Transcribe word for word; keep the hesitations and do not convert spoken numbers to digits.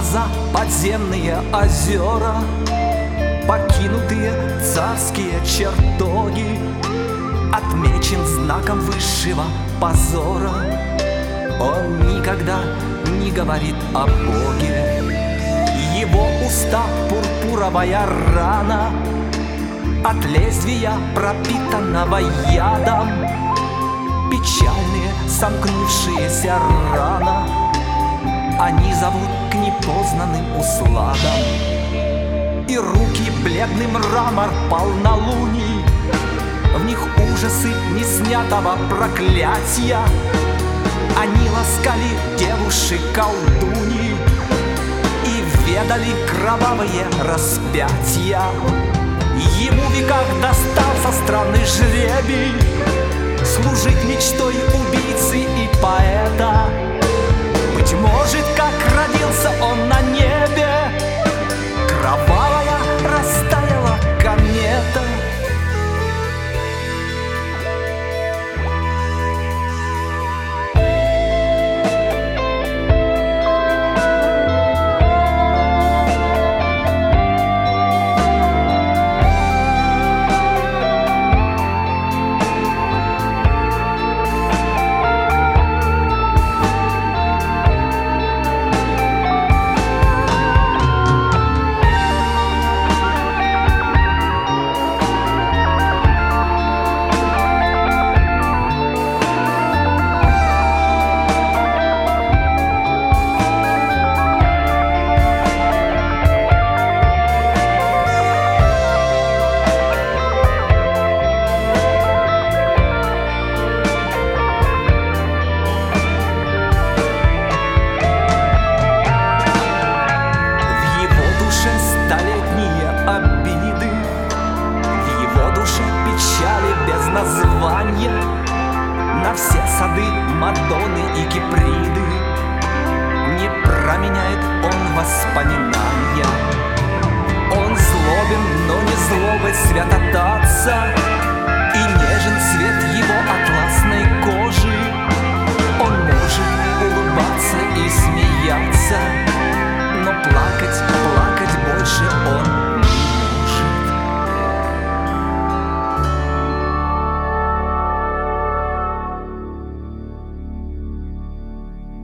глаза подземные озера, покинутые царские чертоги, отмечен знаком высшего позора. Он никогда не говорит о Боге. Его уста пурпуровая рана от лезвия, пропитанного ядом. Печальные сомкнувшиеся рана, они зовут к непознанным усладам. И руки бледный мрамор полнолуний, в них ужасы неснятого проклятия. Они ласкали девушек-колдуньи и ведали кровавые распятия. Ему в веках достался странный жребий служить мечтой убийцы и поэта. Быть может, как родился он на небе, кровавая растаяла комета. Названия на все сады Мадонны и Киприды. Не променяет он воспоминаний